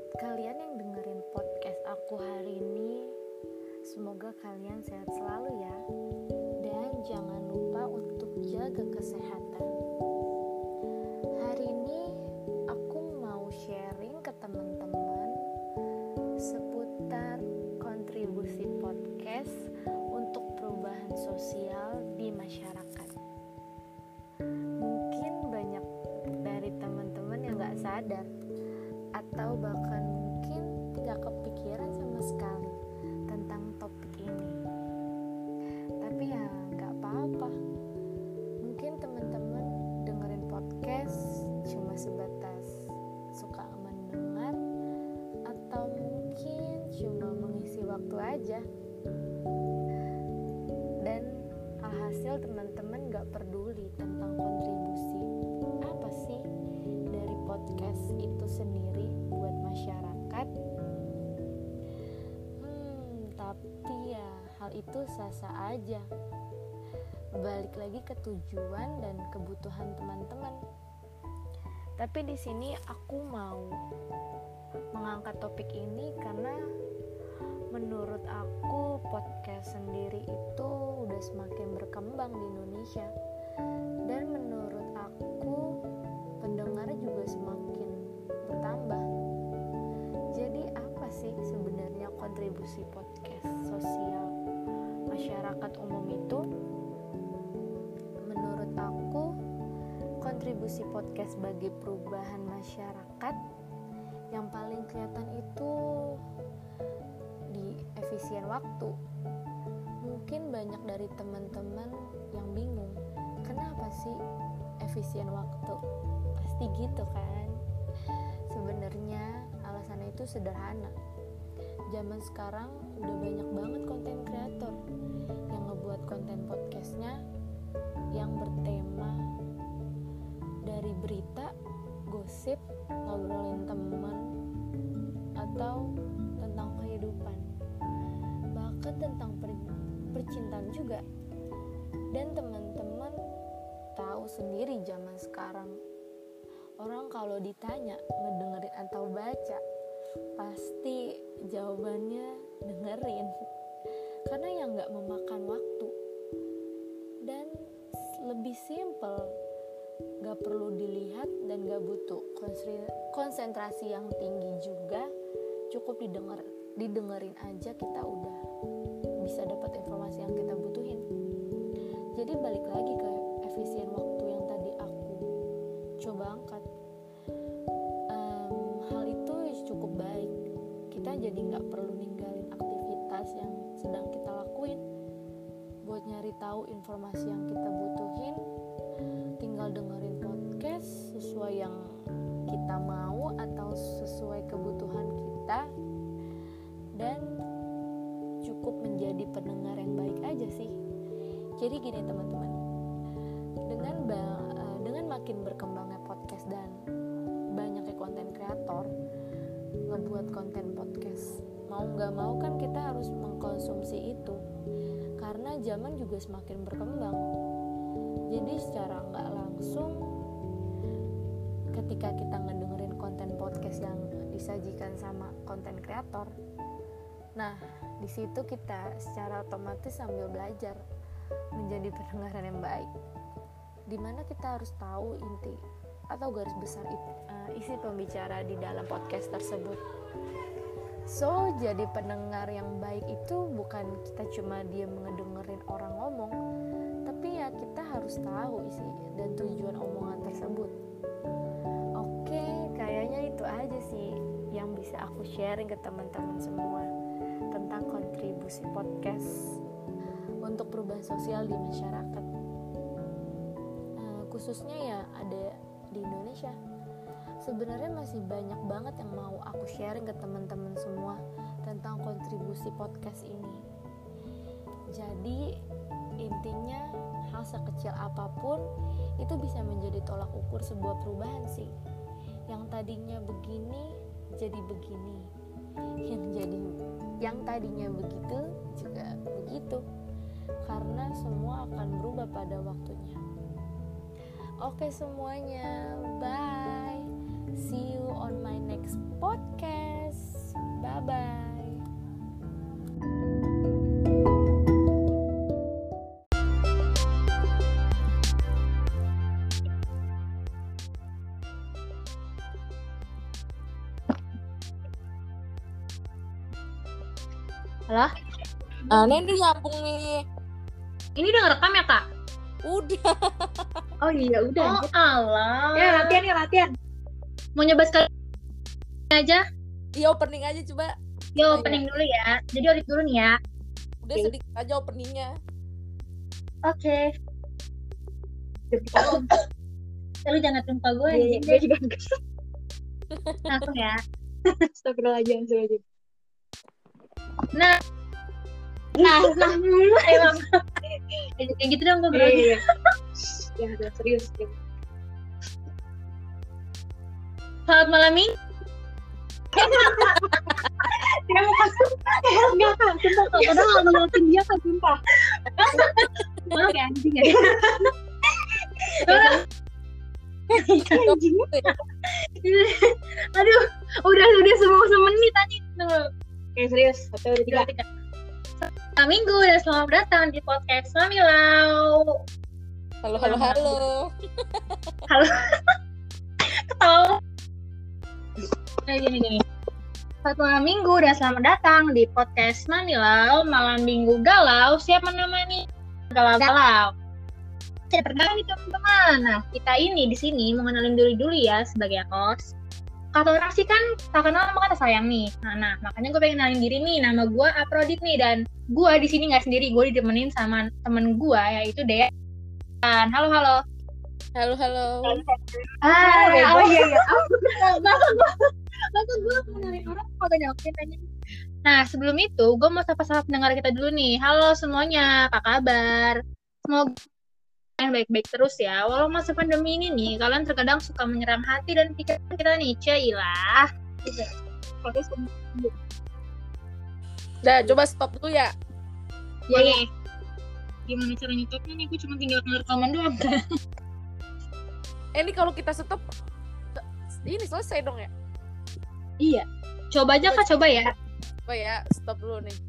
buat kalian yang dengerin podcast aku hari ini, semoga kalian sehat selalu ya. Dan jangan lupa untuk jaga kesehatan. Hari ini aku mau sharing ke teman-teman seputar kontribusi podcast untuk perubahan sosial di masyarakat. Mungkin banyak dari teman-teman yang gak sadar atau bahkan mungkin gak kepikiran sama sekali tentang topik ini. Tapi ya gak apa-apa. Mungkin teman-teman dengerin podcast cuma sebatas suka mendengar, atau mungkin cuma mengisi waktu aja. Dan alhasil teman-teman gak peduli tentang kontribusi apa sih dari podcast itu sendiri buat masyarakat. Tapi ya hal itu sah-sah aja. Balik lagi ke tujuan dan kebutuhan teman-teman. Tapi di sini aku mau mengangkat topik ini karena menurut aku podcast sendiri itu udah semakin berkembang di Indonesia. Dan menurut aku pendengarnya juga semakin bertambah. Jadi apa sih sebenarnya kontribusi podcast sosial masyarakat umum itu? Menurut aku, kontribusi podcast bagi perubahan masyarakat yang paling kelihatan itu di efisien waktu. Mungkin banyak dari teman-teman yang bingung, kenapa sih efisien waktu? Pasti gitu kan? Sebenarnya alasannya itu sederhana. Zaman sekarang udah banyak banget konten kreator yang ngebuat konten podcastnya yang bertema dari berita, gosip, ngobrolin teman, atau tentang kehidupan, bahkan tentang percintaan juga. Dan teman-teman tahu sendiri zaman sekarang, orang kalau ditanya ngedengerin atau baca, pasti jawabannya dengerin, karena yang gak memakan waktu dan lebih simple, gak perlu dilihat dan gak butuh konsentrasi yang tinggi juga. Cukup didengerin aja, kita udah bisa dapat informasi yang kita butuhin. Jadi balik lagi ke efisien waktu yang tadi aku coba angkat. Hal itu cukup baik. Kita jadi gak perlu ninggalin aktivitas yang sedang kita lakuin buat nyari tahu informasi yang kita butuhin. Tinggal dengerin podcast sesuai yang kita mau atau sesuai kebutuhan kita, dan cukup menjadi pendengar yang baik aja sih. Jadi gini teman-teman, dengan makin berkembangnya podcast dan banyaknya konten kreator ngebuat konten podcast, mau gak mau kan kita harus mengkonsumsi itu, karena zaman juga semakin berkembang. Jadi secara gak langsung, ketika kita ngedengerin konten podcast yang disajikan sama konten kreator, nah di situ kita secara otomatis sambil belajar menjadi pendengaran yang baik, dimana kita harus tahu inti atau garis besar isi pembicara di dalam podcast tersebut. So, jadi pendengar yang baik itu bukan kita cuma diam ngedengerin orang ngomong, tapi ya kita harus tahu isi dan tujuan omongan tersebut. Oke, kayaknya itu aja sih yang bisa aku sharing ke teman-teman semua tentang kontribusi podcast untuk perubahan sosial di masyarakat. Khususnya ya ada di Indonesia. Sebenarnya masih banyak banget yang mau aku sharing ke teman-teman semua tentang kontribusi podcast ini. Jadi intinya, hal sekecil apapun itu bisa menjadi tolak ukur sebuah perubahan sih. Yang tadinya begini jadi begini, yang tadinya begitu juga begitu, karena semua akan berubah pada waktunya. Oke semuanya, bye. See you on my next podcast. Halo? Ini nyambung nih. Ini udah ngerekam ya, Kak? Udah. Oh iya, udah. Oh alah. Ya, latihan. Mau nyoba sekali aja? Iya, opening aja coba. Yo, opening dulu ya. Jadi audit dulu nih ya. Udah sedikit aja openingnya. Oke. Lu jangan tumpah gue. Iya, gue juga enggak. Langsung ya. Astagfirullahaladzim. Nah mulu emang. Kayak gitu dong gue berarti. Iya. Ya udah serius. Selamat malam Ming. Terima kasih. Enggak Kak, sumpah Kak. Udah gak ngeliatin dia Kak, sumpah. Maaf ya anjing ya. Aduh, udah semua semenit tadi. Oke, serius. 1, 2, 3. Selamat minggu dan selamat datang di podcast Mamilau. Halo. Ketawa. Gini. Selamat malam minggu dan selamat datang di podcast Mamilau malam minggu galau. Siapa namanya? Galau. Saya perkenalkan nih teman-teman. Nah, kita ini di sini mau kenalin dulu ya sebagai host. Kata orang sih kan tak kenal maka tak sayang nih. Nah, makanya gue pengen kenalin diri nih. Nama gue Aprodit nih dan gue di sini nggak sendiri. Gue ditemenin sama temen gue yaitu Dea. Halo. Halo. Oh iya. Masa gue kenalin orang kok gak nyawakin aja. Nah, sebelum itu gue mau sapa-sapa pendengar kita dulu nih. Halo semuanya, apa kabar? Semoga yang baik-baik terus ya. Walau masa pandemi ini nih, kalian terkadang suka menyeram hati dan pikiran kita nih, cailah. Udah, coba stop dulu ya. Boleh. Gimana cara nyetopnya nih? Gue cuma tinggal ngerekaman doang. Ini kalau kita stop, ini selesai dong ya? Iya. Coba aja Kak, coba ya. Coba ya, stop dulu nih.